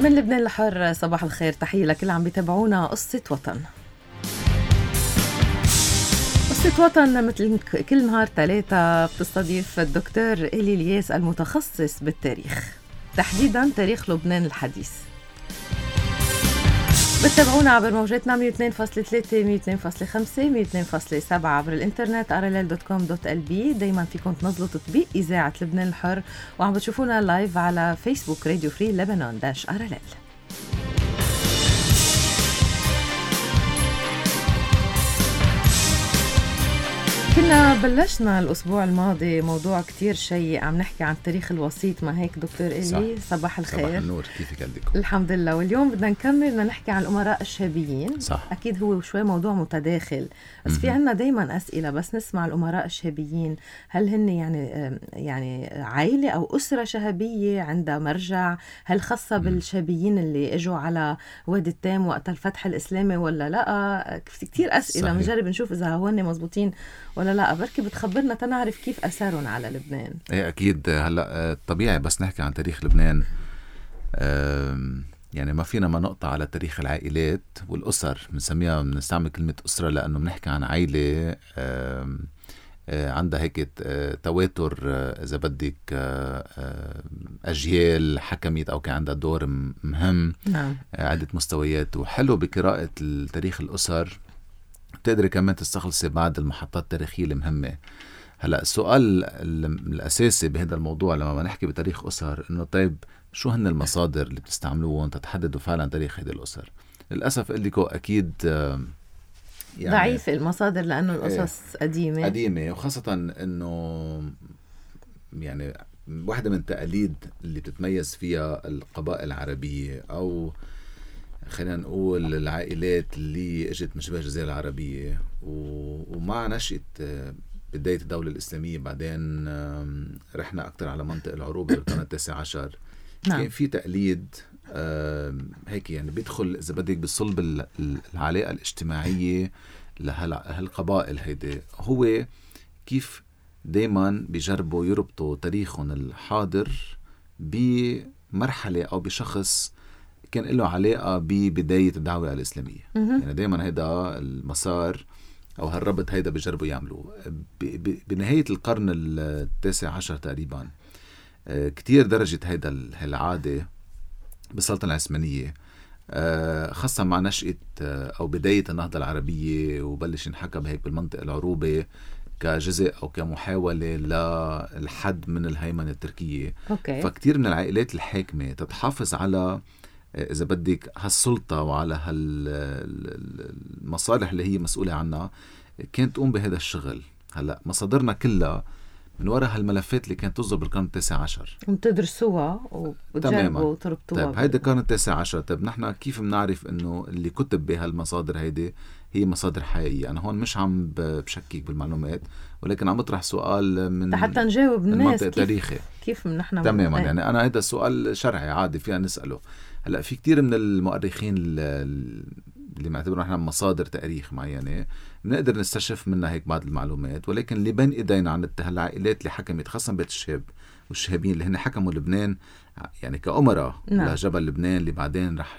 من لبنان الحر، صباح الخير، تحية لكل عم بيتابعونا. قصة وطن، قصة وطن مثل كل نهار ثلاثة بتستضيف الدكتور إلي الياس المتخصص بالتاريخ، تحديدا تاريخ لبنان الحديث. بتتابعونا عبر موجاتنا 102.3 102.5 102.7 عبر الانترنت rll.com.lb. دايما فيكم تنزلوا تطبيق إذاعة لبنان الحر، وعم بتشوفونا لايف على فيسبوك راديو فري لبنان -RLL. كنا بلشنا الأسبوع الماضي موضوع كتير شيق، عم نحكي عن تاريخ الوسيط، ما هيك دكتور إلي؟ صباح الخير. صباح النور، كيفك عندكم؟ الحمد لله. واليوم بدنا نكمل، بدنا نحكي عن الأمراء الشابيين. صح. أكيد هو شوي موضوع متداخل، بس في عنا دايما أسئلة بس نسمع الأمراء الشابيين. هل هن يعني عائلة أو أسرة شهبية عندها مرجع؟ هل خاصة بالشابيين اللي اجوا على وادي التام وقت الفتح الإسلامي ولا لا؟ كتير أسئلة. بنجرب نشوف إذا هون مزبوطين ولا لا. بركي بتخبرنا تنعرف كيف أثارهم على لبنان. ايه اكيد. هلا طبيعي بس نحكي عن تاريخ لبنان، يعني ما فينا ما نقطع على تاريخ العائلات والأسر. بنستعمل كلمة أسرة لأنه بنحكي عن عائلة عندها هيك تواتر، إذا بدك أجيال حكمت أو كان عندها دور مهم. نعم. عدة مستويات. وحلو بقراءة تاريخ الأسر تقدري كمان تستخلصي بعض المحطات التاريخية المهمة. هلأ السؤال الأساسي بهذا الموضوع لما نحكي بتاريخ أسر إنه طيب شو هن المصادر اللي بتستعملوهم تتحددوا فعلا تاريخ هذه الأسر؟ للأسف قل لكم أكيد يعني ضعيف المصادر لأنه القصص قديمة، وخاصة إنه يعني واحدة من التقاليد اللي بتتميز فيها القبائل العربية أو خلينا نقول العائلات اللي اجت من شبه الجزيرة العربية ومع نشأة بداية الدولة الإسلامية، بعدين رحنا أكتر على منطقة العروبة بالقرن التاسع عشر. نعم. كان في تقليد هيك يعني بيدخل إذا بدك بصلب العلاقة الاجتماعية لهالقبائل هيدي. هو كيف دايما بيجربوا يربطوا تاريخهم الحاضر بمرحلة أو بشخص كان له علاقة ببداية الدعوة الإسلامية. يعني دايما هيدا المسار أو هالربط هيدا بيجربوا يعملوه. بنهاية القرن التاسع عشر تقريبا كتير درجة هيدا العادة بالسلطنة العثمانية، خاصة مع نشأة أو بداية النهضة العربية، وبلش ينحكى بهيك بالمنطقة العروبة كجزء أو كمحاولة للحد من الهيمنة التركية. فكتير من العائلات الحاكمة تتحافظ على إذا بدك هالسلطة وعلى هالمصالح اللي هي مسؤولة عنها، كانت تقوم بهذا الشغل. هلأ مصادرنا كلها من وراء هالملفات اللي كانت تصدر بالقرن التاسع عشر، بتدرسوها وتجربوا تربطوها. طيب هيدا القرن التاسع عشر. طيب نحن كيف بنعرف إنه اللي كتب بهالمصادر هيدي هي مصادر حقيقية؟ أنا هون مش عم بشكك بالمعلومات، ولكن عم بطرح سؤال من حتى نجاوب الناس كيف نحن تماما. يعني أنا هيدا السؤال شرعي عادي فينا نسأله. هلأ في كتير من المؤرخين اللي معتبروا نحن مصادر تاريخ معينة بنقدر نستشف منها هيك بعض المعلومات، ولكن اللي بين إيدينا عن هالعائلات اللي حكمت، خاصة بيت الشهاب والشهابين اللي هن حكموا لبنان يعني كأمراء لجبل لبنان، اللي بعدين رح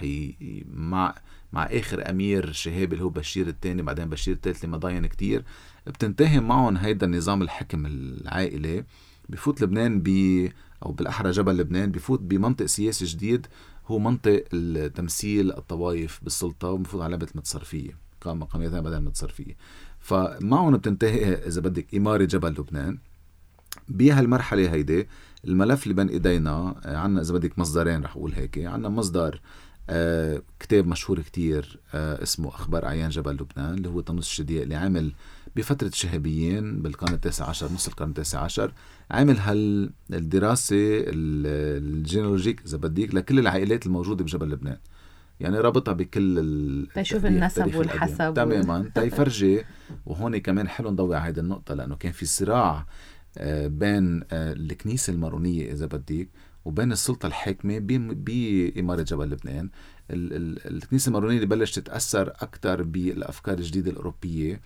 مع آخر أمير شهاب اللي هو بشير الثاني، بعدين بشير الثالث لمضاين كتير بتنتهي معهم هيدا النظام الحكم العائلي. بفوت لبنان أو بالأحرى جبل لبنان بفوت بمنطق سياسي جديد، هو منطق التمثيل الطوائف بالسلطة، ومفروض على لعبة المتصرفية مقاميتها بدل المتصرفية. فمعهم بتنتهي إذا بدك إمارة جبل لبنان. بهالمرحلة هيدي الملف اللي بين إيدينا عنا إذا بدك مصدرين، رح أقول هيك. عنا مصدر كتاب مشهور كتير اسمه أخبار أعيان جبل لبنان، اللي هو طنوس الشديق، اللي عامل بفترة الشهابيين بالقرن التاسع عشر، نص القرن التاسع عشر، عامل هالدراسة الجينولوجيك إذا بديك لكل العائلات الموجودة بجبل لبنان. يعني رابطها بكل تشوف النسب والحسب تماما تيفرجي. وهون كمان حلو نضوي على هذه النقطة، لأنه كان في صراع بين الكنيسة المارونية إذا بديك وبين السلطة الحاكمة بإمارة جبل لبنان. الكنيسة المارونية اللي بلشت تتأثر أكتر بالأفكار الجديدة الأوروبية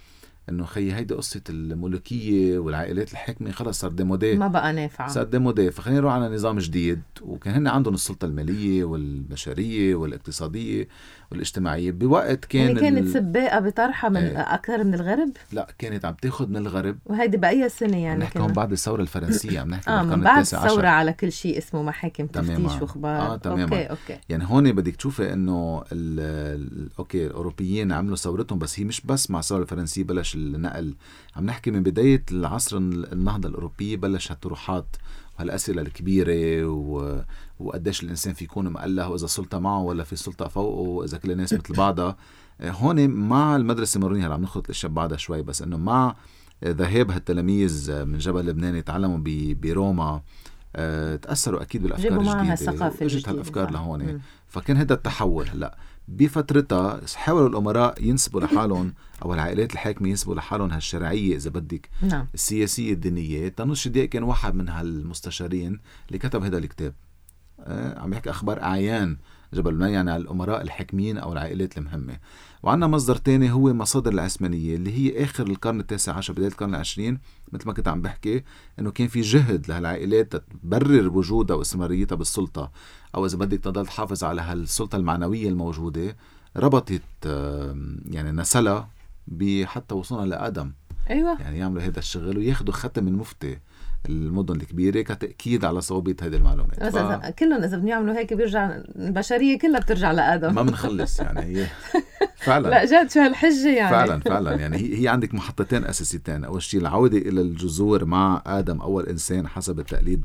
انه خي هيدي قصة الملوكية والعائلات الحاكمة خلص صار ديمودي، ما بقى نافعة، صار ديمودي، فخلينا نروح على نظام جديد. وكان هن عندهم السلطة المالية والبشرية والاقتصادية والاجتماعية بوقت كان يعني كانت سباقة بطرحها من أكثر من الغرب. لا كانت عم تاخد من الغرب. وهيدي بأي سنة يعني؟ عم نحكي هون بعد الثورة الفرنسية، عم نحكي من بعد الثورة على كل شيء اسمه محاكم تفتيش واخبار. تماما. أوكي. يعني هون بدك تشوفي انه اوكي الاوروبيين عملوا ثورتهم، بس هي مش بس مع الثورة الفرنسية بلش النقل. عم نحكي من بداية العصر النهضة الأوروبية بلش هالطروحات وهالأسئلة الكبيرة وقديش الإنسان في يكون مقله، وإذا السلطة معه ولا في سلطة فوقه، وإذا كل الناس مثل بعضها. هون مع المدرسة المارونية هلا عم نخلط الأشياء بعدها شوي، بس إنه مع ذهاب هالتلاميذ من جبل لبنان يتعلموا بروما، تأثروا أكيد بالأفكار الجديدة، وإجت هالأفكار لهون. فكان هذا التحول. هلا بفترتها حاولوا الأمراء ينسبوا لحالهم أو العائلات الحاكمة ينسبوا لحالهم هالشرعية إذا بدك، نعم، السياسية الدينية. طنوش الديك كان واحد من هالمستشارين اللي كتب هذا الكتاب، عم يحكي أخبار أعيان جبل لبنان، يعني الأمراء الحاكمين أو العائلات المهمة. وعندنا مصدر تاني هو مصادر العثمانية اللي هي آخر القرن التاسع عشر بداية القرن العشرين. مثل ما كنت عم بحكي إنه كان في جهد لهالعائلات تبرر وجودها واستمراريتها بالسلطة، أو إذا بدك تضل تحافظ على هالسلطة المعنوية الموجودة. ربطت يعني نسلها حتى وصلنا لآدم. أيوة. يعني يعملوا هذا الشغل وياخدوا ختم المفتي المدن الكبيرة كتأكيد على صوابية هذه المعلومات. كلهم إذا بدهم يعملوا هيك بيرجع البشرية كلها بترجع لآدم. ما بنخلص يعني هي فعلا. لا جد شو هالحجة يعني. فعلا يعني هي عندك محطتين أساسيتين. أول شيء العودة إلى الجذور مع آدم أول إنسان حسب التقليد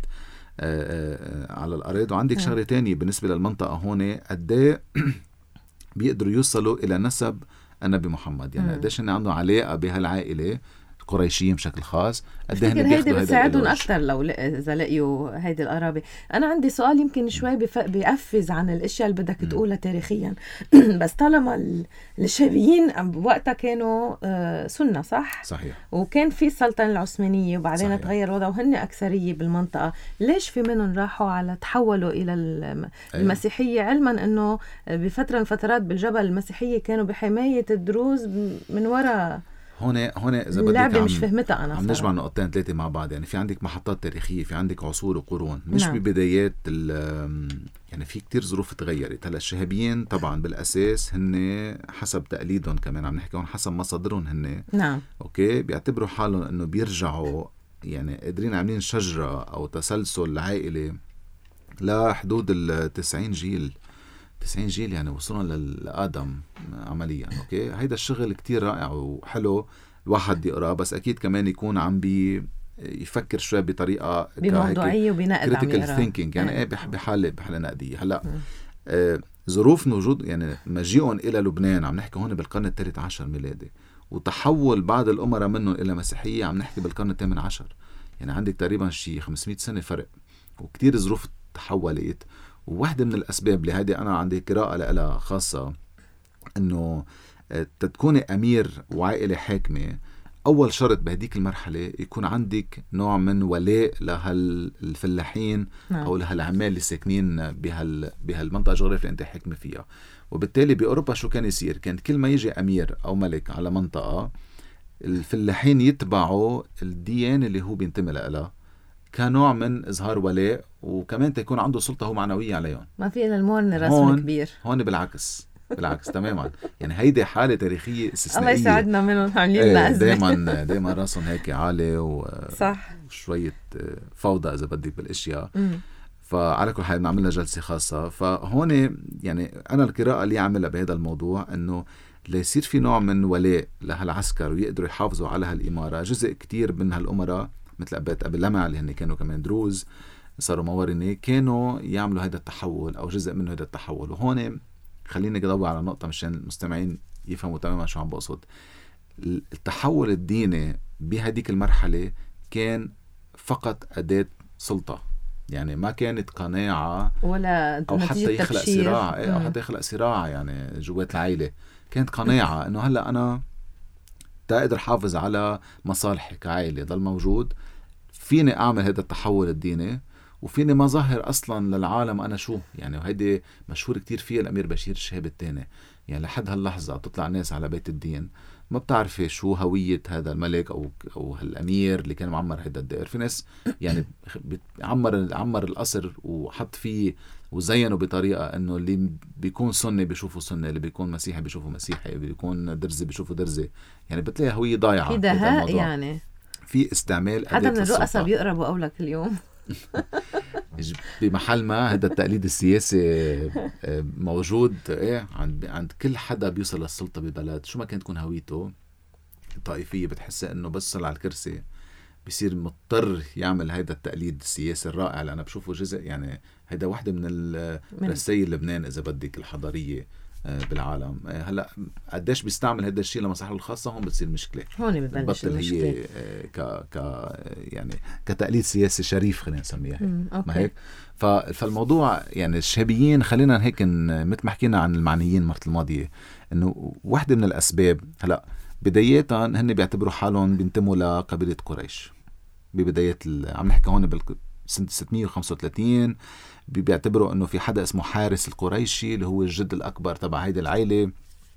على الأرض. وعندك شغلة تانية بالنسبة للمنطقة هون، قديه بيقدروا يوصلوا إلى نسب النبي محمد، يعني قديش إن عندهم علاقة بهالعائلة قريشيين بشكل خاص. أفتكر هيدي بتساعدهم أكثر لو إذا لقيوا هيدي القرابة. أنا عندي سؤال يمكن شوي بيقفز عن الأشياء اللي بدك تقولها تاريخيا بس طالما الشابيين وقتها كانوا سنة صحيح، وكان في السلطنة العثمانية وبعدين صحيح. تغير وضعه وهن أكثرية بالمنطقة، ليش في منهم راحوا على تحولوا إلى المسيحية؟ علما أنه بفترة من فترات بالجبل المسيحية كانوا بحماية الدروز من وراء. هون إذا بدك مش فهمتها أنا عم نجمع نقطتين ثلاثة مع بعض. يعني في عندك محطات تاريخية، في عندك عصور وقرون، مش نعم. ببدايات يعني في كتير ظروف تغيرت. هلا الشهابيين طبعا بالأساس هن حسب تقليدهم، كمان عم نحكي هون حسب مصادرهم هن نعم أوكي، بيعتبروا حالهم إنه بيرجعوا يعني قادرين عاملين شجرة أو تسلسل عائلي لحدود 90 جيل يعني وصلنا لآدم عمليا. أوكي، هيدا الشغل كتير رائع وحلو الواحد يقرأ، بس أكيد كمان يكون عم يفكر شوي بطريقة بموضوعية وبنقد critical thinking، يعني بحالة نقدية. هلأ ظروف وجود يعني مجيئهم إلى لبنان عم نحكي هون بالقرن الثالث عشر ميلادي، وتحول بعض الأمراء منهم إلى مسيحية عم نحكي بالقرن الثامن عشر. يعني عندك تقريبا شي 500 سنة فرق، وكتير ظروف تحولت. وواحدة من الأسباب لهذه أنا عندي قراءة لها خاصة، إنه تكوني أمير وعائلة حاكمة، أول شرط بهديك المرحلة يكون عندك نوع من ولاء لهالفلاحين أو لهالعمال اللي ساكنين بهالمنطقة الجغرافية اللي أنت حاكمة فيها. وبالتالي بأوروبا شو كان يصير؟ كان كل ما يجي أمير أو ملك على منطقة، الفلاحين يتبعوا الديانة اللي هو بينتمي لها كنوع من إظهار ولاء، وكمان تكون عنده سلطة هو معنوية عليهم. ما في إلا المورن رسم كبير. هون بالعكس تماما. يعني هيدي حالة تاريخية استثنائية. الله يساعدنا منهم عاملين لنا أزمة. دايما راسهم هيك عالي صح، وشوية فوضى إذا بدك بالأشياء. فعلى كل حال نعمل لها جلسة خاصة. فهون يعني أنا القراءة اللي أعملها بهذا الموضوع إنه ليصير في نوع من ولاء لهالعسكر ويقدروا يحافظوا على هالإمارة. جزء كتير من هالأمراء مثل أبي لمع اللي هن كانوا كمان دروز صاروا موارنة، كانوا يعملوا هذا التحول أو جزء منه هذا التحول. وهون خليني أدور على نقطة مشان المستمعين يفهموا تماما شو عم بقصد. التحول الديني بهديك المرحلة كان فقط أداة سلطة، يعني ما كانت قناعة ولا أو حتى يخلق صراع أو حتى يخلق صراع يعني جوات العائلة. كانت قناعة إنه هلأ أنا تقدر حافظ على مصالحي كعائلة ضل موجود، فيني أعمل هذا التحول الديني وفيني ما ظاهر أصلا للعالم أنا شو يعني. وهيدي مشهور كتير فيها الأمير بشير الشهاب الثاني. يعني لحد هاللحظة تطلع الناس على بيت الدين ما بتعرفي شو هوية هذا الملك أو الأمير اللي كان معمر هيدا الدائر. في ناس يعني عمر القصر وحط فيه وزينه بطريقة إنه اللي بيكون سني بيشوفوا سني، اللي بيكون مسيحي بيشوفوا مسيحي، اللي بيكون درزي بيشوفوا درزي. يعني بتلاقي هوية ضايعة في دهاء، يعني في استعمال حدا من الرؤساء بيقربوا أولك اليوم. بمحل ما هذا التقليد السياسي موجود عند كل حدا بيوصل للسلطة ببلد، شو ما كانت تكون هويته الطائفية، بتحسها انه بس على الكرسي بيصير مضطر يعمل هذا التقليد السياسي الرائع اللي انا بشوفه جزء، يعني هذا واحدة من رسائل لبنان اذا بدك الحضارية بالعالم. هلا قديش بيستعمل هذا الشيء لمصلحته الخاصة، هون بتصير مشكلة، هون بتبلش المشكلة. هي يعني كتقليد سياسي شريف خلينا نسميها ما هيك. فالموضوع يعني الشهابيين، خلينا هيك مثل ما حكينا عن المعنيين مرة الماضية، انه واحدة من الاسباب هلا بدايتها هن بيعتبروا حالهم بينتموا لقبيلة قريش ببداية عم نحكي هون سنة 635. بيعتبروا انه في حدا اسمه حارس القريشي اللي هو الجد الاكبر تبع هيدي العائلة،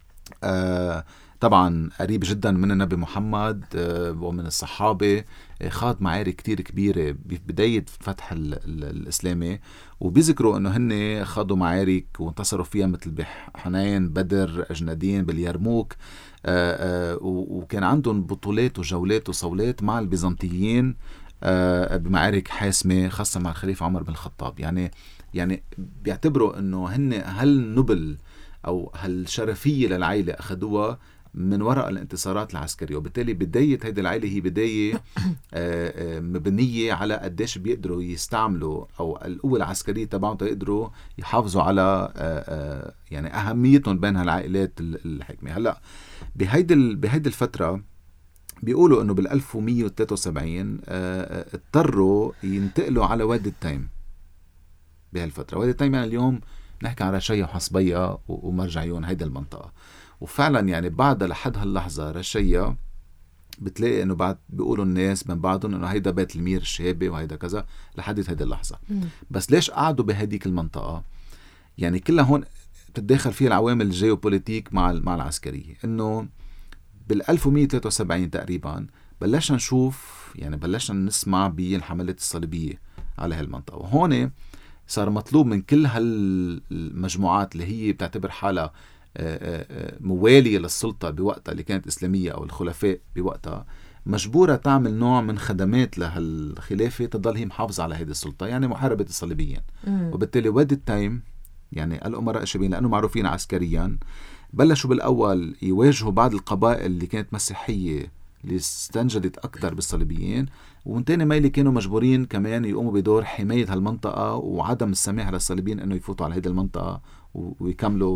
طبعا قريب جدا من النبي محمد ومن الصحابة، خاض معارك كتير كبيرة ببداية فتح الإسلامي. وبيذكروا أنه هن خاضوا معارك وانتصروا فيها مثل بحنين، بدر، أجندين، باليرموك، وكان عندهم بطولات وجولات وصولات مع البيزنطيين بمعارك حاسمة، خاصة مع الخليفة عمر بن الخطاب. يعني بيعتبروا أنه هن هالنبل أو هالشرفية للعائلة أخذوها من وراء الانتصارات العسكرية، وبالتالي بداية هذه العائلة هي بداية مبنية على قديش بيقدروا يستعملوا أو القوة العسكرية تبعهم يقدروا يحافظوا على يعني أهميتهم بين هالعائلات الحكمة. هلأ بهيدي الفترة بيقولوا أنه بال1173 اضطروا ينتقلوا على وادي التيم. بهالفترة وادي التيم يعني اليوم نحكي عن رشية وحصبية ومرجعيون هيدا المنطقة. وفعلا يعني بعد لحد هاللحظة رشية بتلاقي انه بعد بيقولوا الناس من بعضهم انه هيدا بيت المير الشهابي وهيدا كذا لحد هيدا اللحظة. بس ليش قعدوا بهديك المنطقة؟ يعني كلها هون بتتداخل فيها العوامل الجيوبوليتيك مع العسكرية. انه بال1173 تقريبا بلشنا نشوف، يعني بلشنا نسمع بالحملات الصليبية على هالمنطقة، وهون صار مطلوب من كل هالمجموعات اللي هي بتعتبر حالها موالية للسلطة بوقتها اللي كانت إسلامية أو الخلفاء بوقتها، مجبورة تعمل نوع من خدمات لهالخلافة تضل هي محافظة على هذه السلطة، يعني محاربة الصليبيين. وبالتالي وادي التيم يعني الأمراء الشهابيين لأنه معروفين عسكريا بلشوا بالأول يواجهوا بعض القبائل اللي كانت مسيحية اللي استنجدت أكثر بالصليبيين، ومن تاني ميلة كانوا مجبورين كمان يقوموا بدور حماية هالمنطقة وعدم السماح للصليبيين أنه يفوتوا على هذه المنطقة ويكملوا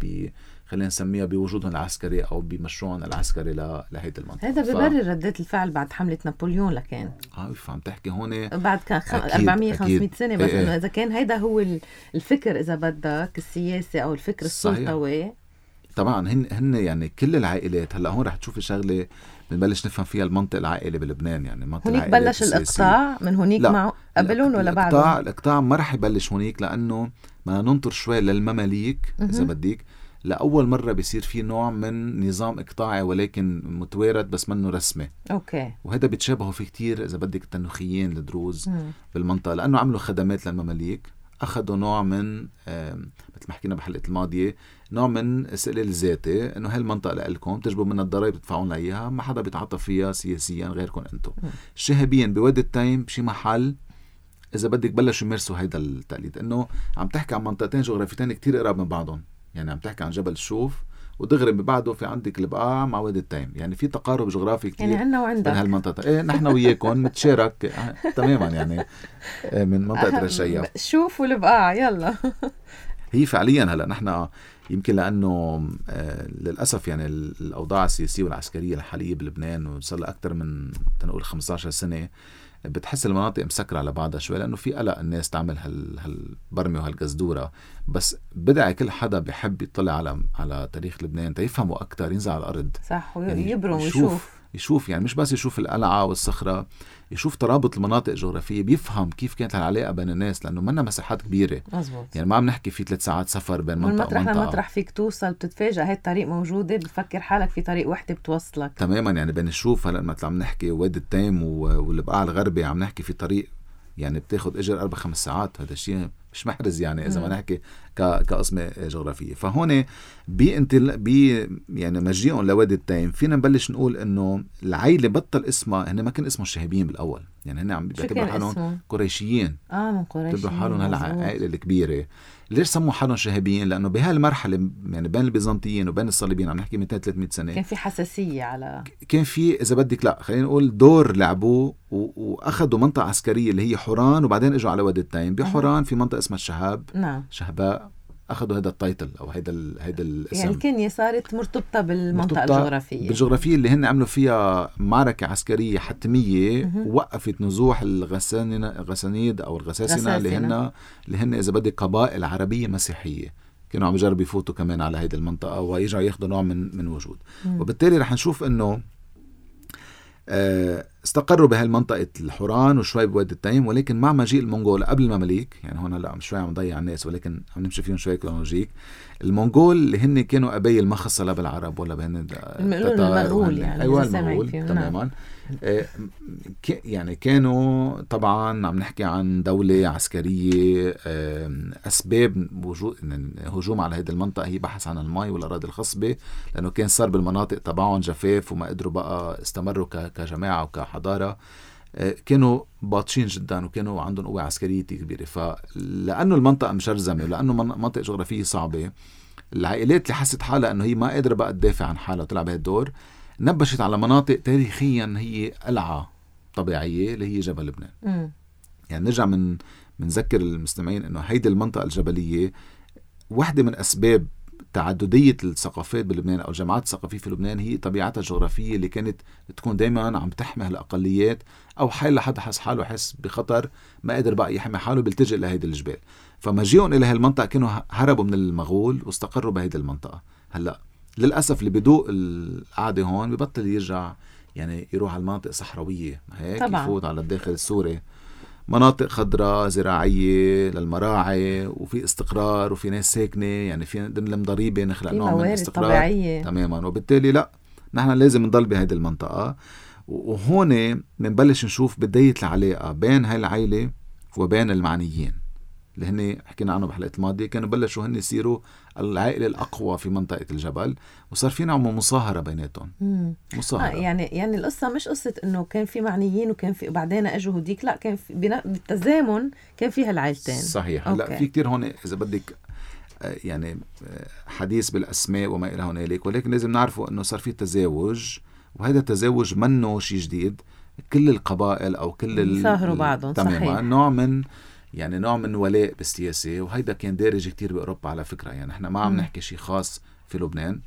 خلينا نسميها بوجودهم العسكري أو بمشروعهم العسكري لهيدي المنطقة. هذا ببرر ردة الفعل بعد حملة نابليون لكان عم تحكي هون بعد كان 400-500 سنة. بس إنه إذا كان هيدا هو الفكر إذا بدك السياسي أو الفكر السلطوي. طبعا هن يعني كل العائلات. هلا هون رح تشوفي شغله بنبلش نفهم فيها المنطق العائلي بلبنان. يعني منطق هونيك بلش الإقطاع من هونيك معه قبلون ولا بعدهم؟ الإقطاع ما رح يبلش هونيك، لأنه ما ننطر شوي للمماليك إذا بديك. لأول مرة بيصير في نوع من نظام إقطاعي ولكن متوارد بس منه رسمي. أوكي. وهذا بيتشابهوا فيه كتير إذا بدك التنوخيين الدروز بالمنطقة، لأنه عملوا خدمات للمماليك، أخذوا نوع من مثل ما حكينا بحلقة الماضية نوع من استقلال ذاتي، إنه هالمنطقة لكم تجبوا من الضرائب تدفعون لإياها، ما حدا بيتعاطف فيها سياسيا غيركم أنتم. الشهابيين بوادي التيم بشي محل إذا بدك بلشوا يمارسوا هيدا التقليد، إنه عم تحكي عن منطقتين جغرافيتين كتير قراب من بعضهم. يعني عم تحكي عن جبل الشوف ودغري ببعده في عندك البقاع مع وادي التيم، يعني في تقارب جغرافي كتير. يعني عنا وعندك بين هالمنطقة. إيه نحن وياكم متشارك تماما يعني من منطقة رشية. شوف والبقاع يلا. هي فعليا هلا نحن يمكن لأنه للأسف يعني الأوضاع السياسية والعسكرية الحالية بلبنان وصار لها أكثر من تنقول 15 سنة بتحس المناطق مسكرة على بعضها شوي، لأنه في قلق الناس تعمل هالبرمة وهالقزدورة. بس بدعي كل حدا بيحب يطلع على تاريخ لبنان تيفهموا أكتر، ينزل على الأرض صح يعني ويبرم ويشوف يشوف، يعني مش بس يشوف القلعة والصخرة، يشوف ترابط المناطق الجغرافية، بيفهم كيف كانت العلاقة بين الناس، لأنه منا مساحات كبيرة. مزبوط. يعني ما عم نحكي في 3 ساعات سفر بين منطقة ومطرح ومنطقة. لمطرح فيك توصل، بتتفاجأ هاي الطريق موجودة، بتفكر حالك في طريق وحدة بتوصلك تماما. يعني بنشوف هلأ مثل عم نحكي وادي التيم والبقاع الغربي، عم نحكي في طريق يعني بتاخد اجر 4-5 ساعات. هذا الشيء مش محرز يعني اذا ما نحكي كقسمه جغرافيه. فهون يعني مجيئهم لوادي التيم فينا نبلش نقول انه العائله بطل اسمها، هن ما كان اسمهم الشهابيين بالاول، يعني هن عم بيعتبروا حالهم قريشيين. من قريش، بيعتبروا حالهم هالعائله الكبيره. ليش سموا حالهم شهابيين؟ لانه بهالمرحله يعني بين البيزنطيين وبين الصليبيين، عم نحكي 200-300 سنه، كان في حساسيه على، كان في اذا بدك لا خلينا نقول دور لعبوه، واخذوا منطقه عسكريه اللي هي حوران، وبعدين اجوا على وادي التيم. بحوران في منطقه اسمها الشهاب، شهباء، اخذوا هذا التايتل او هيدا الاسم. يعني الكنية صارت مرتبطه بالمنطقه الجغرافيه، بالجغرافيه اللي هن عملوا فيها معركه عسكريه حتميه، ووقفت نزوح الغسانيد او الغساسنه اللي هن اذا بدك قبائل عربيه مسيحيه، كانوا عم يجربوا يفوتوا كمان على هيدي المنطقه ويرجعوا ياخذوا نوع من وجود. وبالتالي رح نشوف انه استقروا بهالمنطقة الحوران وشوي بوادي التيم، ولكن مع مجيء المونغول قبل المماليك، يعني هون هلا شوي عم نضيع الناس ولكن عم نمشي فيهم شوي كرونولوجيك. المونغول اللي هن كانوا قبائل ما خصها لا بالعرب ولا بهن المغول، يعني ايوه المغول تماما. يعني كانوا طبعا عم نحكي عن دولة عسكرية. أسباب وجود هجوم على هذه المنطقة هي بحث عن الماء والأراضي الخصبة، لأنه كان صار بالمناطق تبعهم جفاف وما قدروا بقى استمروا كجماعة وكحضارة. كانوا باطشين جدا وكانوا عندهم قوة عسكرية كبيرة. فلأنه المنطقة مشرزمة ولأنه منطقة جغرافية صعبة، العائلات اللي حست حالها أنه هي ما قادرة بقى تدافع عن حالها وتلعب بهالدور، نبشت على مناطق تاريخيا هي قلعة طبيعية اللي هي جبل لبنان. يعني نرجع نذكر المستمعين انه هيدي المنطقة الجبلية واحدة من اسباب تعددية الثقافات بلبنان او الجماعات الثقافية في لبنان هي طبيعتها الجغرافية اللي كانت تكون دايما عم تحمي الاقليات، او حال لحد حس حاله حس بخطر ما قادر بقى يحمي حاله بيلتجئ لهيدي الجبال. فمجيئهم الى هالمنطقة كانوا هربوا من المغول واستقروا بهيدي المنطقة. هلا للأسف اللي بدوق القعدة هون ببطل يرجع، يعني يروح على المناطق صحراوية هيك طبعا. يفوت على الداخل السوري، مناطق خضراء زراعية للمراعي وفي استقرار وفي ناس ساكنة، يعني في نلم ضريبة نخلق نوع من الاستقرار طبيعية. تماما. وبالتالي لا، نحن لازم نضل بهذه المنطقة. وهون منبلش نشوف بداية العلاقة بين هاي العائلة وبين المعنيين اللي هن حكينا عنه بحلقة الماضية. كانوا بلشوا هن يصيروا العائلة الأقوى في منطقة الجبل، وصار في نوع من مصاهرة بيناتهم. مصاهرة. يعني القصة مش قصة إنه كان في معنيين وكان في بعدين أجوا هديك، لا، كان في بالتزامن كان فيها العائلتين. صحيح. لا في كتير هون إذا بدك يعني حديث بالأسماء وما إلى هنالك، ولكن لازم نعرفوا إنه صار في تزاوج، وهذا التزاوج منه شيء جديد. كل القبائل أو كل صاهروا بعضهم تماما نوع من ولاء بالسياسة، وهيدا كان دارج كتير بأوروبا على فكرة. يعني احنا ما عم نحكي شيء خاص في لبنان.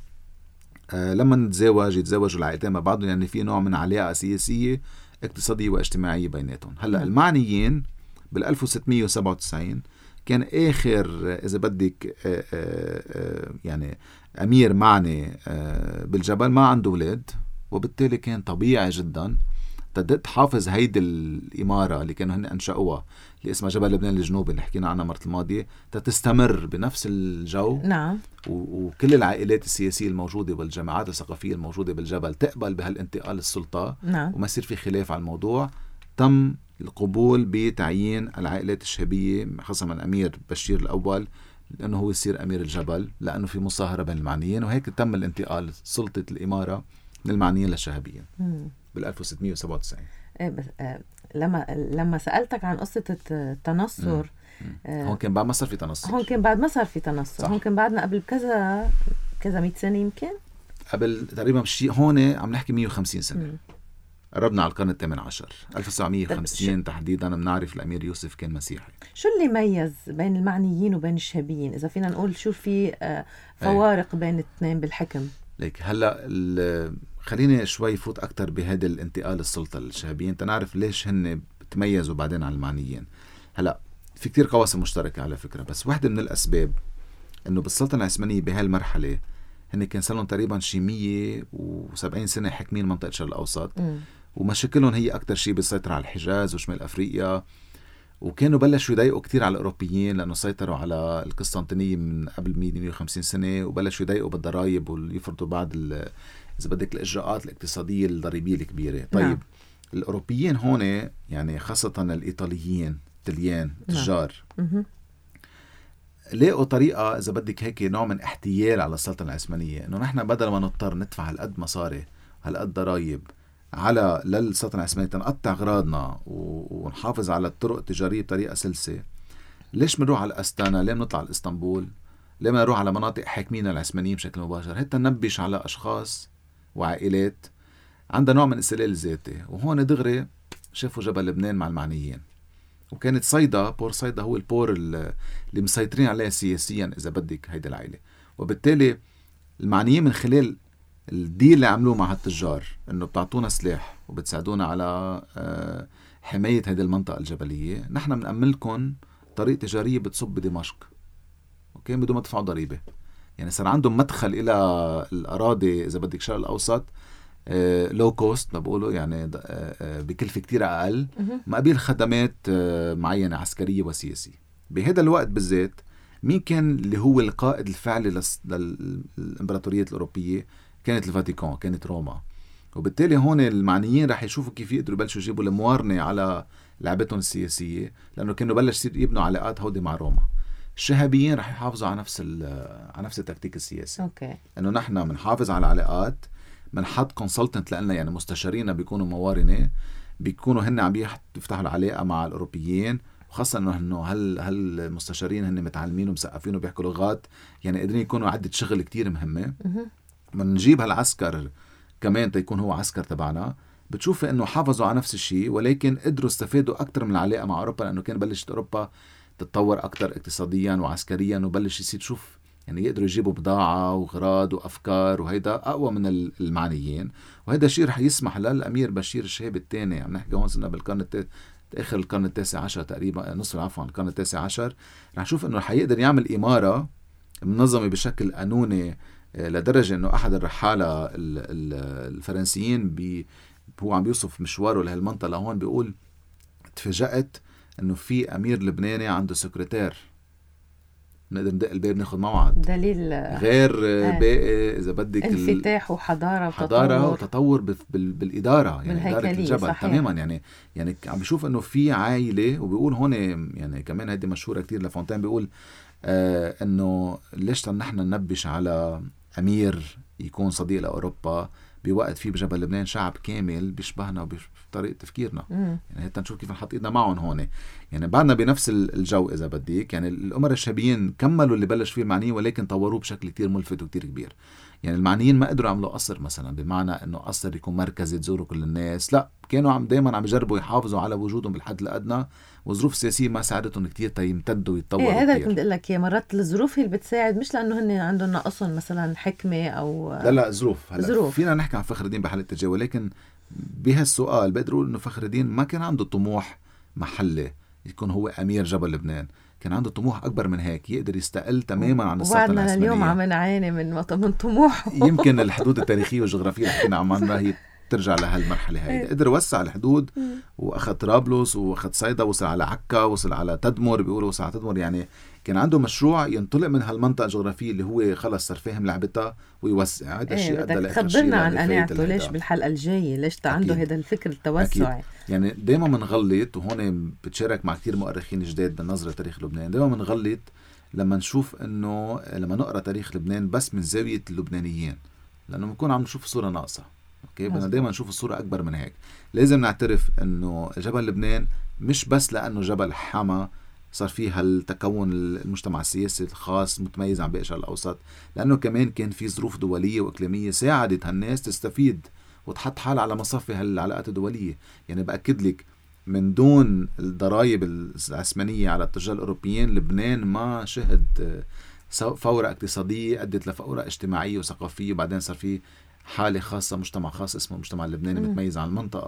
لما يتزوجوا العائلتين مع بعضهم، يعني في نوع من علاقة سياسية اقتصادية واجتماعية بيناتهم. هلأ المعنيين بال1697 كان آخر إذا بدك يعني أمير معني بالجبل ما عنده أولاد، وبالتالي كان طبيعي جدا تحافظ هيدي الإمارة اللي كانوا هن أنشأوها اللي اسمها جبل لبنان الجنوبي اللي حكينا عنها مرة الماضية، تستمر بنفس الجو. نعم. وكل العائلات السياسية الموجودة والجماعات الثقافية الموجودة بالجبل تقبل بهالانتقال السلطة. نعم. وما يصير في خلاف على الموضوع. تم القبول بتعيين العائلات الشهبية خاصة من أمير بشير الأول لأنه هو يصير أمير الجبل، لأنه في مصاهرة بين المعنيين، وهيك تم الانتقال سلطة الإمارة من المعنيين للشهبيين بال1697. بس لما سألتك عن قصة التنصر، هون كان بعد ما صار في تنصر. هون كان بعدنا قبل كذا 100 سنة يمكن، قبل تقريبا شيء. هون عم نحكي 150 سنة. قربنا على القرن ال18 1950 تحديدا. بنعرف الأمير يوسف كان مسيحي. شو اللي ميز بين المعنيين وبين الشهبيين، إذا فينا نقول شو في فوارق بين الاثنين بالحكم؟ ليك هلا خليني شوي فوت أكتر بهذا الانتقال السلطة للشهبيين تنعرف ليش هن تميزوا بعدين عن المعنيين. هلا في كتير قواسم مشتركة على فكرة، بس واحدة من الأسباب إنه بالسلطنة العثمانية بهالمرحلة هن كان صار لهم تقريبا شي 170 سنة حاكمين منطقة الشرق الأوسط، ومشاكلهم هي أكتر شي بالسيطرة على الحجاز وشمال أفريقيا، وكانوا بلشوا يضايقوا كتير على الأوروبيين لأنه سيطروا على القسطنطينية من قبل 150 سنة، وبلشوا يضايقوا بالضرائب ويفرضوا بعض إذا بدك الإجراءات الاقتصادية الضريبية الكبيرة. طيب الأوروبيين هون يعني خاصة الإيطاليين التليان تجار لقوا طريقة إذا بدك هيك نوع من احتيال على السلطنة العثمانية، إنه نحن بدل ما نضطر ندفع هالقد مصاري هالقد ضرائب على للسلطنة العثمانية تنقطع أغراضنا ونحافظ على الطرق التجارية بطريقة سلسة، ليش منروح على أستانا؟ ليه منطلع على اسطنبول؟ ليه ما نروح على مناطق حاكمين العثمانيين بشكل مباشر حتى ننبش على أشخاص وعائلات عندها نوع من الاستقلال الذاتي؟ وهون دغري شافوا جبل لبنان مع المعنيين، وكانت صيدا بور صيدا هو البور اللي مسيطرين عليها سياسيا إذا بدك هيدا العائلة. وبالتالي المعنيين من خلال الديل اللي عملوه مع هالتجار إنه بتعطونا سلاح وبتساعدونا على حماية هذه المنطقة الجبلية، نحن بنأملكم طريق تجارية بتصب بدمشق، أوكي، بدون ما تدفعوا ضريبة. يعني صار عندهم مدخل إلى الأراضي إذا بدك الشرق الأوسط لو كوست ما بقولوا، يعني بكلفة كتير أقل مقابل خدمات معينة عسكرية وسياسية. بهذا الوقت بالذات مين كان اللي هو القائد الفعلي للإمبراطورية الأوروبية؟ كانت الفاتيكان، كانت روما. وبالتالي هون المعنيين رح يشوفوا كيف يقدروا يبلشوا يجيبوا الموارنة على لعبتهم السياسية، لأنه كانوا بلش يبنوا علاقات هودي مع روما. الشهابيين رح يحافظوا على نفس التكتيك السياسي، إنه نحن بنحافظ على العلاقات، بنحط كونسلتنت لنا، يعني مستشارين بيكونوا موارنة، بيكونوا هن عم يفتحوا العلاقة مع الأوروبيين، وخاصة إنه هل المستشارين هن متعلمين ومسقفين وبيحكوا لغات، يعني قادرين يكونوا عدة شغل كتير مهمة. بنجيب هالعسكر كمان تيكون هو عسكر تبعنا. بتشوف إنه حافظوا على نفس الشيء، ولكن قدروا استفادوا أكتر من العلاقة مع أوروبا، لأنه كان بلشت أوروبا تتطور أكتر اقتصاديا وعسكريا، وبلش يصير تشوف يعني يقدروا يجيبوا بضاعة وغراض وأفكار، وهيدا أقوى من المعنيين. وهذا الشيء رح يسمح للأمير بشير الشهاب الثاني، عم نحكي هون صرنا بالقرن آخر القرن 19 تقريبا، نصف عفوا القرن 19، رح نشوف إنه حيقدر يعمل إمارة منظمة بشكل قانوني، لدرجة إنه أحد الرحالة الفرنسيين هو عم بيوصف مشواره لهالمنطقة لهون، بيقول تفاجأت إنه في أمير لبناني عنده سكرتير، نقدر ندق الباب ناخد موعد، دليل غير باقي إذا بدك انفتاح وحضارة وتطور بالإدارة، يعني إدارة الجبل تماما. يعني عم بيشوف إنه في عائلة، وبيقول هون يعني كمان هيدي مشهورة كتير لفونتين، بيقول إنه ليش نحن ننبش على أمير يكون صديق لأوروبا بوقت فيه بجبل لبنان شعب كامل بيشبهنا وبطريقة تفكيرنا. يعني هيدا نشوف كيف نحط إيدنا معهم هون، يعني بعدنا بنفس الجو إذا بديك. يعني الأمراء الشهابيين كملوا اللي بلش فيه المعنيين، ولكن طوروه بشكل كتير ملفت وكتير كبير. يعني المعنيين ما قدروا يعملوا قصر مثلا، بمعنى إنه قصر يكون مركزي تزوروا كل الناس، لا، كانوا دايما عم يجربوا يحافظوا على وجودهم بالحد الأدنى، والظروف السياسية ما ساعدتهم كتير يمتدوا ويتطوروا. هذا كنت أقول لك، مرات الظروف اللي بتساعد، مش لأنه هن عندهم نقصهم مثلا حكمة أو لا ظروف. فينا نحكي عن فخر الدين بحالة التجاوز، ولكن بهالسؤال بقدر أقول إنه فخر الدين ما كان عنده طموح محلي يكون هو أمير جبل لبنان، كان عنده طموح أكبر من هيك، يقدر يستقل تماما عن السلطنة العثمانية. اليوم عم نعاني من طموح. يمكن الحدود التاريخية والجغرافية اللي حكينا عنها هي ترجع لهالمرحلة هاي. قدر وسع الحدود وأخذ طرابلس وأخذ صيدا، وصل على عكا، وصل على تدمر، بيقولوا وصل على تدمر. يعني كان عنده مشروع ينطلق من هالمنطقة الجغرافية اللي هو خلص صار فاهم لعبتها ويوسع. هذا الشيء أدى لآخر شيء. خبرنا عن قناعته ليش بالحلقة الجاية ليش عنده هذا الفكر التوسعي. يعني دايما منغلط، وهون بتشارك مع كتير مؤرخين جداد بالنظرة تاريخ لبنان، دايما منغلط لما نشوف إنه لما نقرأ تاريخ لبنان بس من زاوية اللبنانيين، لأنه بنكون عم نشوف صورة ناقصة. اوكي، بدنا دايما نشوف الصورة اكبر من هيك. لازم نعترف انه جبل لبنان مش بس لانه جبل حما صار فيه هالتكون المجتمع السياسي الخاص متميز عن باقي الشرق الاوسط، لانه كمان كان في ظروف دولية واقليمية ساعدت هالناس تستفيد وتحط حالها على مصافي هالعلاقات الدولية. يعني باكد لك من دون الضرائب العثمانية على التجار الاوروبيين، لبنان ما شهد فورة اقتصادية ادت لفورة اجتماعية وثقافية، وبعدين صار فيه حالة خاصة، مجتمع خاص اسمه المجتمع اللبناني متميز عن المنطقة.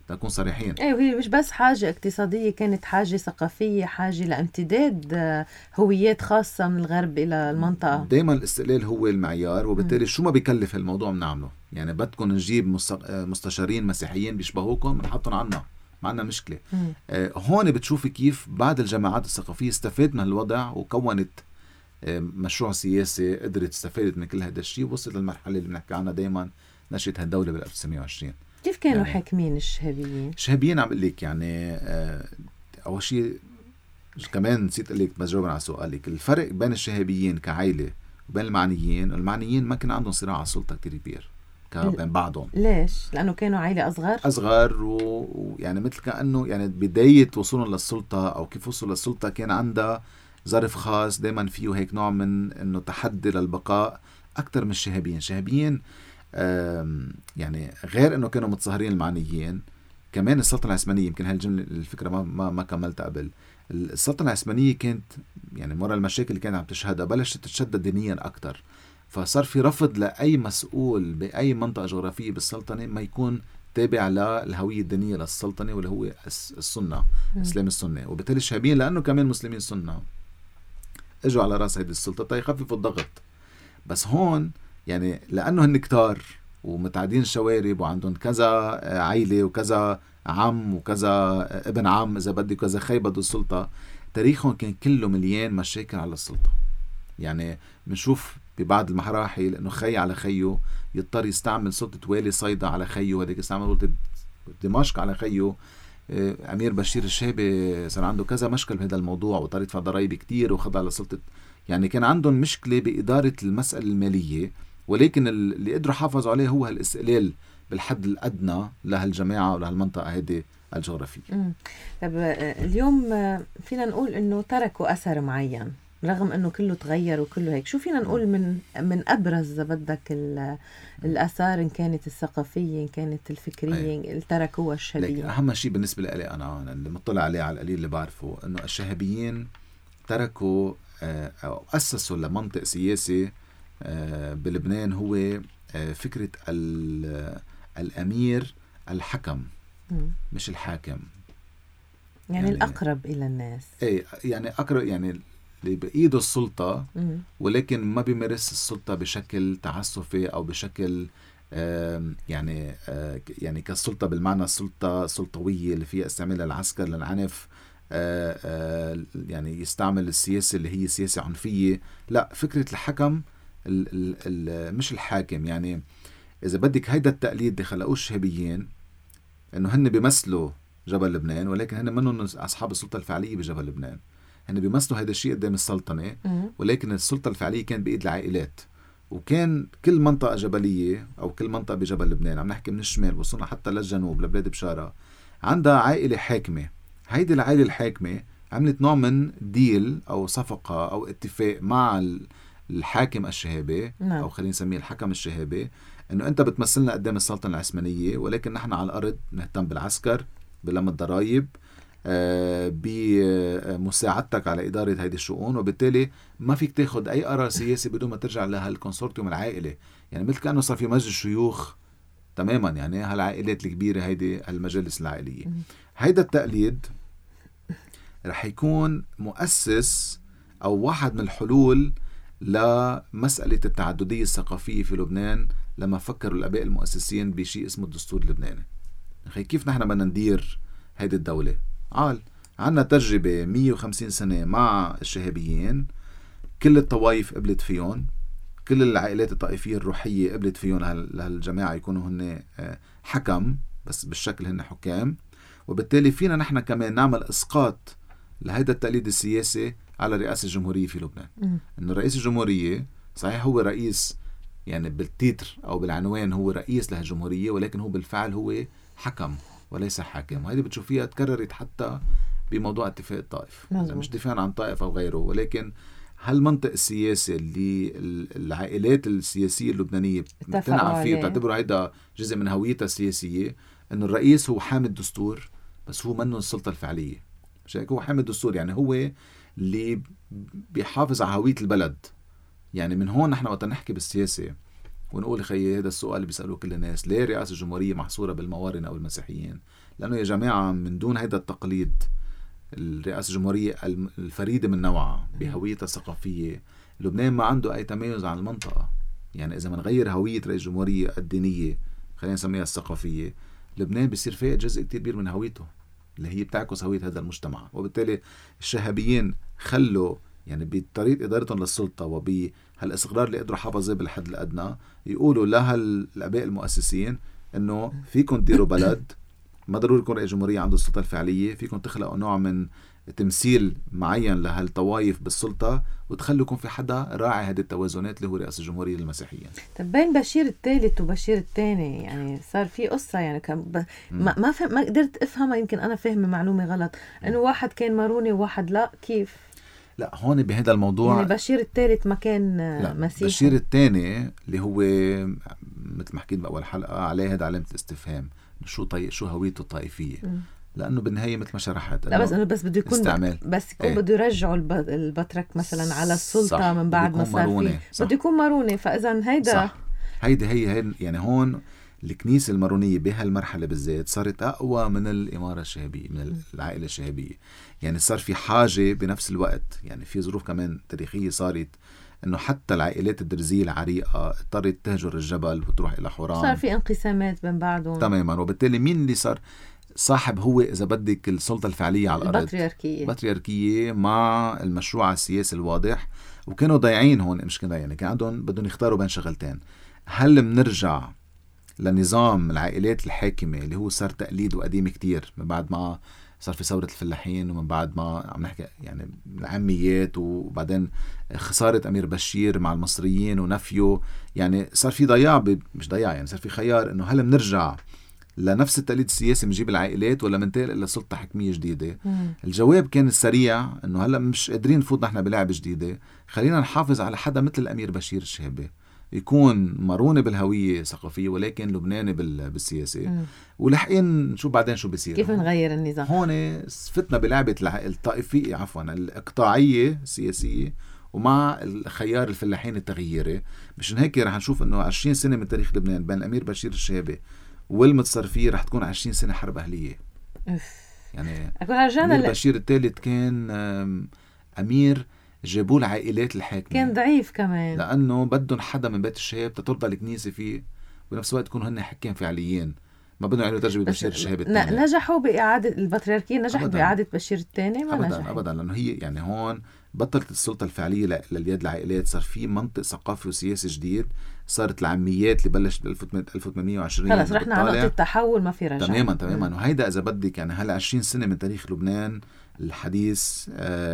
نكون صريحين. ايه، وهي مش بس حاجة اقتصادية، كانت حاجة ثقافية، حاجة لامتداد هويات خاصة من الغرب إلى المنطقة. دايما الاستقلال هو المعيار، وبالتالي شو ما بيكلف الموضوع بنعمله. يعني بدكم نجيب مستشارين مسيحيين بيشبهوكم بنحطهم عنا، ما عنا مشكلة. هون بتشوفي كيف بعض الجماعات الثقافية استفاد من الوضع وكونت مشروع سياسي قدرت تستفاد من كل هذا الشيء، ووصلت للمرحلة اللي بنحكي عنها دايما، نشأت هالدولة بال 1920. كيف كانوا يعني حاكمين الشهابيين؟ الشهابيين عم بقول لك يعني أول شيء كمان نسيت أقول لك بجاوب على سؤالك، الفرق بين الشهابيين كعائلة وبين المعنيين ما كان عندهم صراع على السلطة كتير كبير بين بعضهم. ليش؟ لأنه كانوا عائلة أصغر ويعني مثل كأنه يعني بداية وصولهم للسلطة أو كيف وصلوا للسلطة كان عندها ظرف خاص دايما فيه هيك نوع من إنه تحدي للبقاء أكتر من الشهابيين. يعني غير إنه كانوا متصهرين المعنيين، كمان السلطنة العثمانية، يمكن هالجملة الفكرة ما كملتها قبل. السلطنة العثمانية كانت يعني مرة المشاكل اللي كانت عم تشهدها بلشت تتشدد دينيا أكتر، فصار في رفض لأي مسؤول بأي منطقة جغرافية بالسلطنة ما يكون تابع للهوية الدينية للسلطنة، واللي هو السنة، الإسلام السنة. وبالتالي الشهابيين لأنه كمان مسلمين سنة اجوا على راس هذه السلطة يخففوا الضغط. بس هون يعني لأنه هن كتار ومتعدين الشوارب وعندهم كذا عائلة وكذا عم وكذا ابن عم إذا بدي كذا خي بدو السلطة، تاريخهم كان كله مليان مشاكل على السلطة. يعني بنشوف ببعض المراحل إنه خي على خيه يضطر يستعمل سلطة والي صيدا على خيه، وهذيك يستعمل سلطة دمشق على خيه. أمير بشير الشهبي صار عنده كذا مشكل بهذا الموضوع، واضطر يدفع ضرائب كتير وخضع لسلطة. يعني كان عندهم مشكلة بإدارة المسألة المالية، ولكن اللي قدروا حافظوا عليه هو هالاستقلال بالحد الأدنى لهالجماعة ولهالمنطقة هذه الجغرافية. طب اليوم فينا نقول إنه تركوا أثر معين رغم أنه كله تغير وكله هيك. شو فينا نقول من أبرز إذا بدك الآثار، إن كانت الثقافية إن كانت الفكرية اللي تركوها الشهابيين؟ أهم شيء بالنسبة لي أنا اللي مطلع عليه على القليل اللي بعرفه إنه الشهابيين تركوا أو أسسوا لمنطق سياسي بلبنان هو فكرة الأمير الحكم مش الحاكم. يعني الأقرب إلى الناس. يعني أقرب، يعني اللي بإيده السلطة ولكن ما بيمارس السلطة بشكل تعسفي أو بشكل يعني كالسلطة بالمعنى السلطة السلطوية اللي فيها استعمال العسكر للعنف، يعني يستعمل السياسة اللي هي سياسة عنفية. لا، فكرة الحكم مش الحاكم. يعني إذا بدك هيدا التقليد اللي خلقوه الشهابيين إنه هن بيمثلوا جبل لبنان، ولكن هن منهم أصحاب السلطة الفعلية بجبل لبنان. هن بيمثلوا هيدا الشيء قدام السلطنة، ولكن السلطة الفعلية كان بإيد العائلات. وكان كل منطقة جبلية أو كل منطقة بجبل لبنان، عم نحكي من الشمال وصلنا حتى للجنوب لبلاد بشارة، عندها عائلة حاكمة. هيدي العائلة الحاكمة عملت نوع من ديل أو صفقة أو اتفاق مع الحاكم الشهابي، أو خلينا نسميه الحكم الشهابي، إنه أنت بتمثلنا قدام السلطنة العثمانية، ولكن نحن على الأرض نهتم بالعسكر، بلم الضرائب، بمساعدتك على إدارة هذه الشؤون، وبالتالي ما فيك تاخد أي قرار سياسي بدون ما ترجع لهالكونسورتيوم العائلة. يعني مثل كأنه صار في مجلس شيوخ تماما، يعني هالعائلات الكبيرة، هيدي المجالس العائلية. هيدا التقليد رح يكون مؤسس أو واحد من الحلول لمسألة التعددية الثقافية في لبنان، لما فكروا الآباء المؤسسين بشيء اسمه الدستور اللبناني. كيف نحن بدنا ندير هيدي الدولة؟ عنا تجربة 150 سنة مع الشهابيين، كل الطوائف قبلت فيهم، كل العائلات الطائفية الروحية قبلت فيهم لهالجماعة يكونوا هن حكم، بس بالشكل هن حكام. وبالتالي فينا نحن كمان نعمل إسقاط لهيدا التقليد السياسي على رئاسة الجمهورية في لبنان. إنه رئيس الجمهورية صحيح هو رئيس، يعني بالتيتر أو بالعنوان هو رئيس لهالجمهورية، ولكن هو بالفعل هو حكم وليس حاكم. وهذه بتشوفيها تكررت حتى بموضوع اتفاق الطائف، مش دفاعا عن طائف أو غيره، ولكن هالمنطق السياسي اللي العائلات السياسية اللبنانية بتنعم فيه وتعتبره هيدا جزء من هويتها السياسية، إنه الرئيس هو حامل دستور بس هو منه السلطة الفعلية. مش هيك؟ هو حامل دستور، يعني هو اللي بيحافظ على هوية البلد. يعني من هون نحن وقت نحكي بالسياسة ونقول خيي هذا السؤال اللي بيسألوه كل الناس، ليه رئاسة الجمهورية محصورة بالموارنة أو المسيحيين؟ لأنه يا جماعة من دون هذا التقليد الرئاسة الجمهورية الفريدة من نوعها بهويتها الثقافية، لبنان ما عنده أي تميز عن المنطقة. يعني إذا منغير هوية رئيس الجمهورية الدينية خلينا نسميها الثقافية، لبنان بيصير فيه جزء كتير كبير من هويته اللي هي بتعكس هوية هذا المجتمع. وبالتالي الشهابيين خلوا يعني بطريقة إدارتهم للسلطة وبهالاستقرار اللي قدروا حافظه بالحد الأدنى يقولوا لهالآباء المؤسسين إنه فيكم تديروا بلد، ما ضروري يكون رئيس جمهورية عنده السلطة الفعلية، فيكم تخلقوا نوع من تمثيل معين لهالطوائف بالسلطة وتخلوكم في حدا راعي هذه التوازنات اللي هو رئاسة الجمهورية للمسيحيين. طب بين بشير الثالث وبشير الثاني يعني صار في قصة يعني كان ما قدرت افهمها، يمكن انا فاهمة معلومة غلط انه واحد كان ماروني وواحد لا، كيف؟ لا هون بهذا الموضوع يعني بشير الثالث ما كان مسيحي. بشير الثاني اللي هو مثل ما حكيت بأول حلقة عليه هذا علامة استفهام، شو هويته الطائفية. لأنه بالنهاية مثل ما شرحت لا بس بده يكون استعمال. بس يكون بده يرجعوا البطرك مثلا على السلطة صح. من بعد ما صار فيه بده يكون ماروني. فإذا هيدا صح. هي يعني هون الكنيسة المارونية بهالمرحلة بالذات صارت أقوى من الإمارة الشهابية، من العائلة الشهابية. يعني صار في حاجة بنفس الوقت، يعني في ظروف كمان تاريخية صارت إنه حتى العائلات الدرزية العريقة اضطرت تهجر الجبل وتروح إلى حوران، صار في انقسامات بين بعضهم تماما. وبالتالي مين اللي صار صاحب هو إذا بدك السلطة الفعلية على الأرض؟ البطريركية مع المشروع السياسي الواضح. وكانوا ضايعين هون مشكلة، يعني كان عندهم بدهم يختاروا بين شغلتين. هل منرجع لنظام العائلات الحاكمة اللي هو صار تقليد وقديم كتير من بعد ما صار في ثورة الفلاحين ومن بعد ما عم نحكي يعني العاميات وبعدين خسارة أمير بشير مع المصريين ونفيه، يعني صار في ضياع مش ضياع، يعني صار في خيار إنه هل منرجع لنفس التقليد السياسي منجيب العائلات ولا منتقل إلى سلطة حكمية جديدة؟ الجواب كان السريع إنه هلأ مش قادرين نفوت نحن بلعبة جديدة، خلينا نحافظ على حدا مثل الأمير بشير الشهابي يكون ماروني بالهوية الثقافية ولكن لبناني بالسياسة، ولحقين نشوف بعدين شو بيصير كيف نغير النظام. هون فتنا بلعبة الطائفية الإقطاعية السياسية ومع الخيار الفلاحين التغييري. مشان هيك رح نشوف إنه 20 سنة من تاريخ لبنان بين الأمير بشير الشهابي والمتصرفية رح تكون 20 سنة حرب أهلية. يعني أمير بشير الثالث كان أمير جابوا العائلات الحاكمة، كان ضعيف كمان لأنه بدهم حدا من بيت الشهاب تترضى الكنيسة فيه ونفس الوقت يكونوا هن حكام فعليين، ما بدهم يعملوا ترجمة بشير الشهاب الثاني. نجحوا بإعادة البطريركية، نجحت بإعادة بشير الثاني ما نجح أبدا، لأنه هي يعني هون بطلت السلطة الفعلية لليد العائلات، صار في منطق ثقافي وسياسي جديد، صارت العاميات اللي بلشت ب 1820 خلاص رحنا على نقطة التحول ما في رجعة تماما. وهيدا إذا بدك يعني هلا 20 سنة من تاريخ لبنان الحديث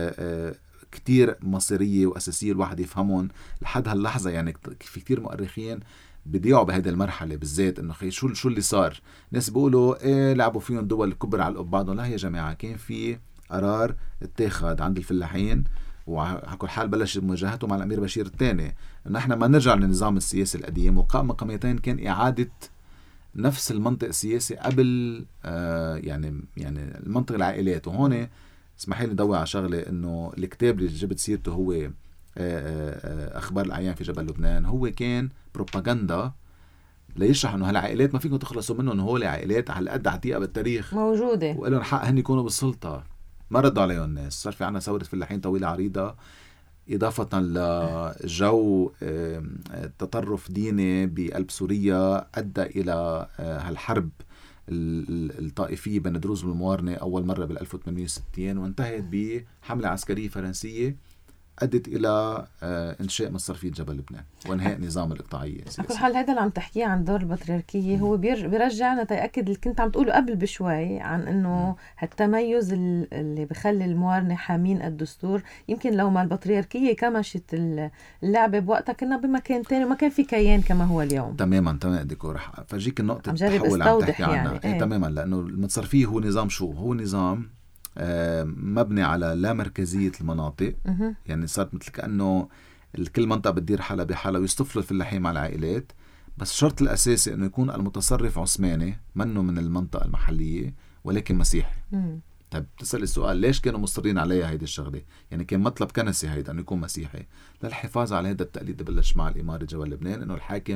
كتير مصيرية وأساسية الواحد يفهمون لحد هاللحظة. يعني في كتير مؤرخين بيضيعوا بهذه المرحلة بالذات إنه خي شو اللي صار. ناس بيقولوا إيه لعبوا فيهم دول الكبرى على بعضهم، لا يا جماعة، كان في قرار اتخذ عند الفلاحين وعلى كل حال بلش مواجهته مع الأمير بشير الثاني إنه إحنا ما نرجع للنظام السياسي القديم. وقام مقاميتين كان إعادة نفس المنطق السياسي قبل يعني المنطق العائلات. وهون اسمحي لي ندوي على شغلة إنه الكتاب اللي جبت سيرته هو أخبار الأعيان في جبل لبنان، هو كان بروباغندا ليشرح إنه هالعائلات ما فيكم تخلصوا منهم، إنه هو العائلات على قد عتيقة بالتاريخ موجودة وإلهم حق هن يكونوا بالسلطة. ما ردوا عليهم الناس، صار في عنا ثورة فلاحين طويلة عريضة، إضافة لجو تطرف ديني بقلب سوريا أدى إلى هالحرب الطائفية بين دروز والموارنة أول مرة بال1860 وانتهت بحملة عسكرية فرنسية أدت إلى إنشاء مصرفية جبل لبنان وانهاء نظام الإقطاعية. على كل حال هذا اللي عم تحكيه عن دور البطريركية هو بيرجعنا تأكد اللي كنت عم تقوله قبل بشوي عن إنه هالتميز اللي بخلي الموارنة حامين الدستور. يمكن لو ما البطريركية كمشت اللعبة بوقتها كنا بمكان تاني وما كان في كيان كما هو اليوم. تماما ديكور. رح فجيك النقطة التحول عم تحكي عنها. يعني. تماما، لأنه المتصرفية هو نظام شو؟ هو نظام مبني على لا مركزية المناطق. يعني صارت مثل كأنه كل منطقة بتدير حالها بحالها ويصطفلوا الفلاحين مع العائلات، بس الشرط الأساسي أنه يكون المتصرف عثماني منه من المنطقة المحلية ولكن مسيحي. طيب تسأل السؤال ليش كانوا مصرين عليها هيدي الشغلة؟ يعني كان مطلب كنسي هيدا أنه يكون مسيحي للحفاظ على هذا التقليد. بلش مع الإمارة جبل لبنان أنه الحاكم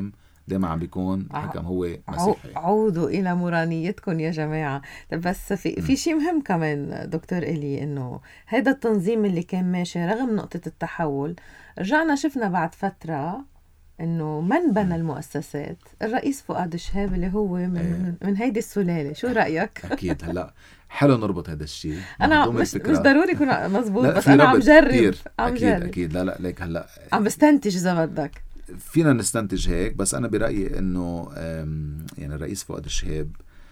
دائما عم بيكون الحكم هو مسيحي. عودوا إلى مرانيتكم يا جماعة. بس في شيء مهم كمان دكتور إلي، إنه هذا التنظيم اللي كان ماشي رغم نقطة التحول، رجعنا شفنا بعد فترة إنه من بنى المؤسسات؟ الرئيس فؤاد شهاب اللي هو من هيدي السلالة. شو رأيك؟ أكيد. هلا حلو نربط هذا الشيء. أنا مش ضروري يكون مزبوط، بس أنا عم جرب. أكيد. لا ليك هلا عم بستنتج إذا بدك. فينا نستنتج هيك، بس أنا برأيي إنه يعني الرئيس فؤاد شهاب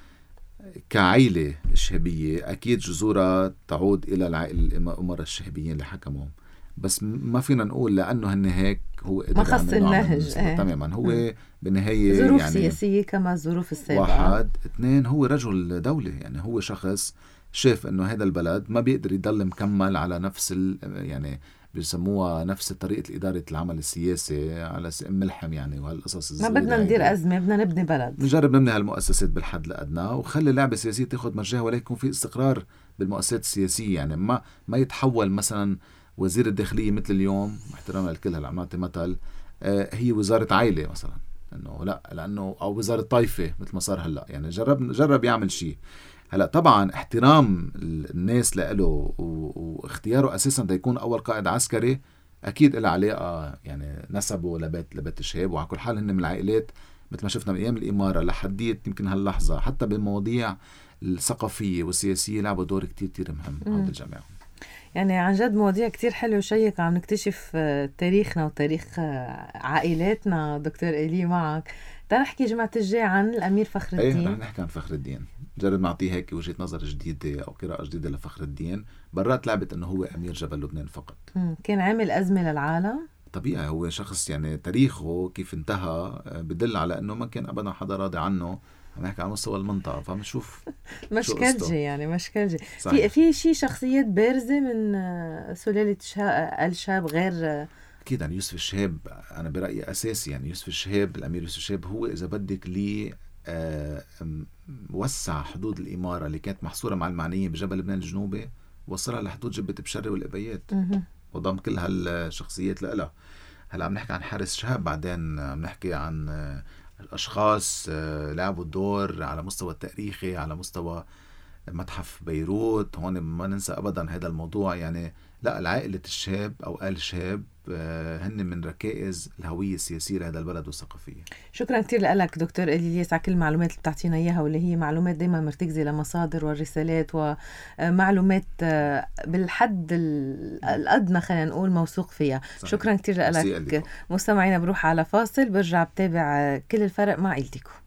كعائلة شهابية أكيد جذورها تعود إلى الأمراء الشهابيين اللي حكمهم، بس ما فينا نقول لأنه هن هيك هو ما خص النهج. تماما. هو بالنهاية ظروف يعني سياسية كما الظروف السابقة. 1 2 هو رجل دولة، يعني هو شخص شاف إنه هذا البلد ما بيقدر يضل مكمل على نفس يعني بيسموها نفس طريقة إدارة العمل السياسي على ملحم يعني، وهالقصص ما بدنا ندير أزمة، بدنا نبني بلد، نجرب نبني هالمؤسسات بالحد الأدنى وخلي اللعبة السياسية تاخد مجراها، ولكن يكون في استقرار بالمؤسسات السياسية. يعني ما يتحول مثلا وزير الداخلية مثل اليوم، احتراما للكل هلا عم نعطي مثل، هي وزارة عائلة مثلا، انه لا لانه او وزارة طائفة مثل ما صار هلا. يعني جرب يعمل شيء. هلا طبعا احترام الناس له واختياره اساسا دا يكون اول قائد عسكري اكيد له علاقه، يعني نسبه لبيت شهاب، وعلى كل حال هن من العائلات مثل ما شفنا من ايام الاماره لحديت يمكن هاللحظه حتى بالمواضيع الثقافيه والسياسيه لعبوا دور كتير مهم عند الجميع. يعني عن جد مواضيع كتير حلوة وشيقة، عم نكتشف تاريخنا وتاريخ عائلاتنا. دكتور إلي معك نحكي جمعة الجاي عن الأمير فخر الدين. رح نحكي عن فخر الدين، جرب نعطيه هيك وجهة نظر جديدة أو قراءة جديدة لفخر الدين، برات لعبة أنه هو أمير جبل لبنان فقط. كان عامل أزمة للعالم طبيعي، هو شخص يعني تاريخه كيف انتهى بدل على أنه ما كان أبدا حدا راضي عنه. عم نحكي على مستوى المنطقة، فمنشوف مشكلجي يعني مشكلجي. في شي شخصيات بارزة من سلالة آل شاب غير أكيد. يعني يوسف الشهاب أنا برأيي أساسي. يعني يوسف الشهاب، الأمير يوسف الشهاب هو إذا بدك لي وسع حدود الإمارة اللي كانت محصورة مع المعنية بجبل لبنان الجنوبي، وصلها لحدود جبة بشري والإبيات، وضم كل هالشخصيات لها. هلا عم نحكي عن حارس شهاب، بعدين عم نحكي عن الأشخاص لعبوا الدور على مستوى التاريخي، على مستوى متحف بيروت. هون ما ننسى أبدا هذا الموضوع. يعني لا، العائلة الشهاب أو آل شهاب هن من ركائز الهوية السياسية لهذا البلد والثقافية. شكرا كتير لك دكتور إلياس على كل المعلومات اللي بتعطينا إياها، واللي هي معلومات دايما مرتكزة لمصادر والرسالات ومعلومات بالحد الأدنى خلينا نقول موثوق فيها. صحيح. شكرا كتير لك. مستمعينا بروح على فاصل، برجع بتابع كل الفرق مع عيلتكم.